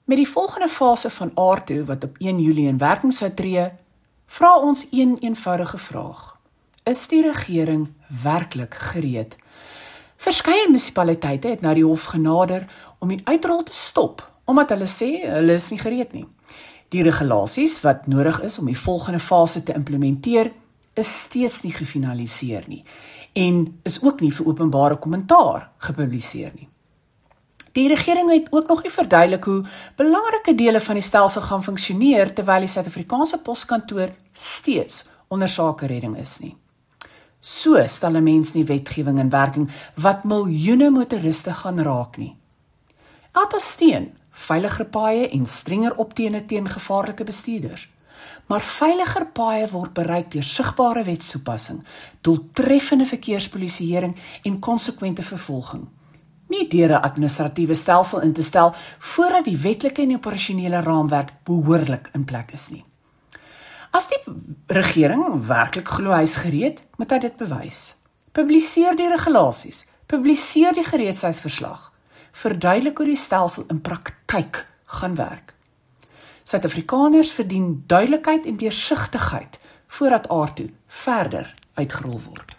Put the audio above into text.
Met die volgende fase van AARTO, wat op 1 Julie in werking sou tree, vra ons een eenvoudige vraag. Is die regering werklik gereed? Verskeie munisipaliteite het na die hof genader om die uitrol te stop, omdat hulle sê hulle is nie gereed nie. Die regulasies wat nodig is om die volgende fase te implementeer, is steeds nie gefinaliseer nie en is ook nie vir openbare kommentaar gepubliseer nie. Die regering het ook nog nie verduidelik hoe belangrike dele van die stelsel gaan funksioneer terwyl die Suid-Afrikaanse Poskantoor steeds onder sakeredding is nie. So stel 'n mens nie wetgewing in werking wat miljoene motoriste gaan raak nie. ATA steun veiliger paaie en strenger optrede teen gevaarlike bestuurders. Maar veiliger paaie word bereik deur sigbare wetstoepassing, doeltreffende verkeerspolisieering en konsekwente vervolging. Nie deur 'n administratiewe stelsel in te stel voordat die wetlike en operasionele raamwerk behoorlik in plek is nie. As die regering werklik glo hy is gereed, moet hy dit bewys. Publiseer die regulasies, publiseer die gereedheidsverslag, verduidelik hoe die stelsel in praktyk gaan werk. Suid-Afrikaners verdien duidelikheid en deursigtigheid voordat AARTO verder uitgerol word.